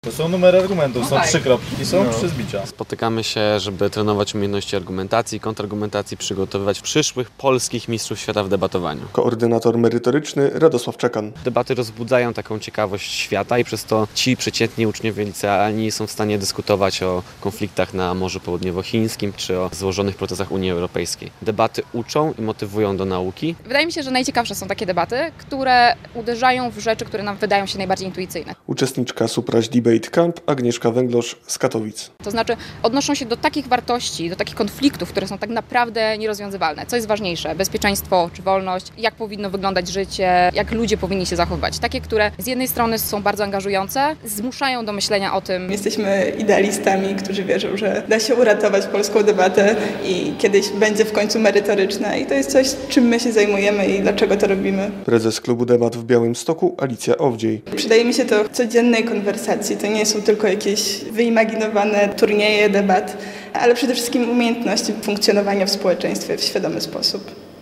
To są numery argumentów, są 3 kropki, są 3 zbicia. Spotykamy się, żeby trenować umiejętności argumentacji, kontrargumentacji, przygotowywać przyszłych polskich mistrzów świata w debatowaniu. Koordynator merytoryczny Radosław Czekan. Debaty rozbudzają taką ciekawość świata i przez to ci przeciętni uczniowie licealni są w stanie dyskutować o konfliktach na Morzu Południowochińskim czy o złożonych procesach Unii Europejskiej. Debaty uczą i motywują do nauki. Wydaje mi się, że najciekawsze są takie debaty, które uderzają w rzeczy, które nam wydają się najbardziej intuicyjne. Uczestniczka Supraś Debate Camp Agnieszka Węglosz z Katowic. To znaczy odnoszą się do takich wartości, do takich konfliktów, które są tak naprawdę nierozwiązywalne. Co jest ważniejsze? Bezpieczeństwo czy wolność? Jak powinno wyglądać życie? Jak ludzie powinni się zachowywać? Takie, które z jednej strony są bardzo angażujące, zmuszają do myślenia o tym. Jesteśmy idealistami, którzy wierzą, że da się uratować polską debatę i kiedyś będzie w końcu merytoryczna i to jest coś, czym my się zajmujemy i dlaczego to robimy. Prezes Klubu Debat w Białymstoku Alicja Owdziej. Przydaje mi się to w codziennej konwersacji. To nie są tylko jakieś wyimaginowane turnieje debat, ale przede wszystkim umiejętności funkcjonowania w społeczeństwie w świadomy sposób.